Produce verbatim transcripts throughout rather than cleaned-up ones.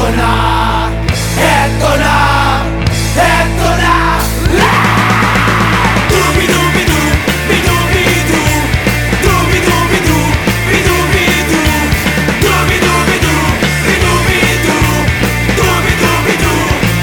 Heto na, heto na, heto na. Dubi-dubi-du, bi-dubi-du, dubi-dubi-du, bi-dubi-du, dubi-dubi-du, bi-dubi-du, dubi-dubi-du.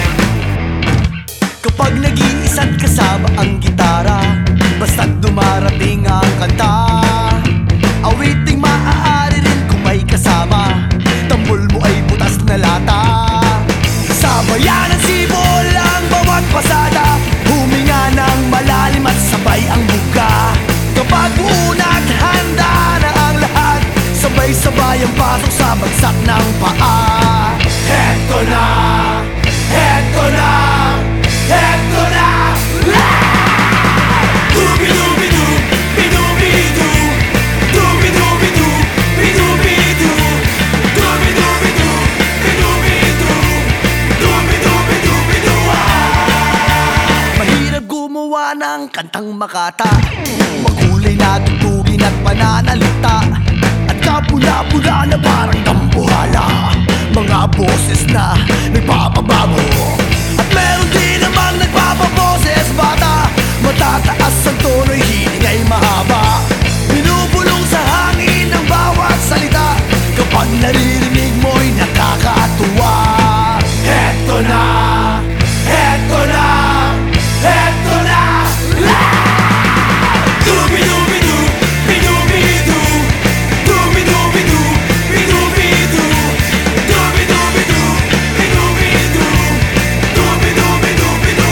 Kapag nag-iisa't kasama ang gitara, basta't dumarating ang kanta, awiting maaari rin kung may kasama, tambol mo ay butas na lata. Sa bayan ng sibol ang bawat pasada, huminga ng malalim at sabay ang buga. Kapag unat handa na ang lahat, sabay-sabay ang pasok sa bagsak ng paa. Heto na, heto na, heto na. Dubi-dubi-du, bi-dubi-du, dubi-dubi-du, bi-dubi-du, dubi-dubi-du, bi-dubi-du, dubi-dubi-du, bi-du. Mahirap gumawa ng kantang makata, makulay na tugtugin at pananalita, at kapula-pula na parang dambuhala, mga boses na nagpapabago. At meron din namang nagpapaboses bata, matataas ang tono'y hiling ay mahaba, binubulong sa hangin ang bawat salita, kapag naririnig mo'y nakakatuwa. Heto na, heto na, heto na. Dubi-dubi-du, bi-dubi-du, dubi-dubi-du, bi-dubi-du, dubi-dubi-du, bi-dubi-du, dubi-dubi-du, bi-du.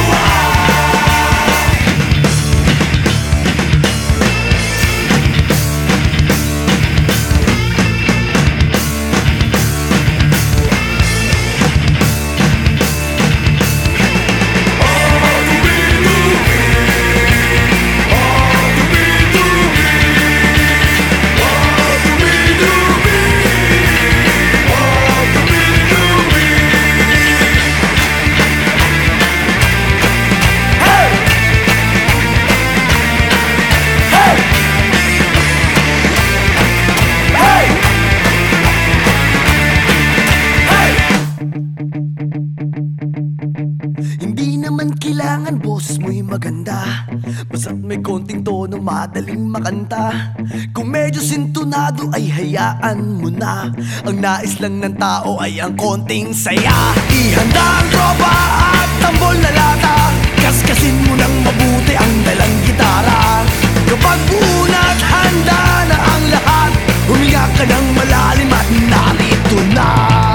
Hindi naman kailangan boses mo'y maganda, basta't may konting tono madaling makanta. Kung medyo sintonado ay hayaan mo na, ang nais lang ng tao ay ang konting saya. Ihanda ang tropa at tambol na lata, kaskasin mo ng mabuti ang dalang gitara. Kapag unat handa na ang lahat, huminga ka ng malalim at narito na.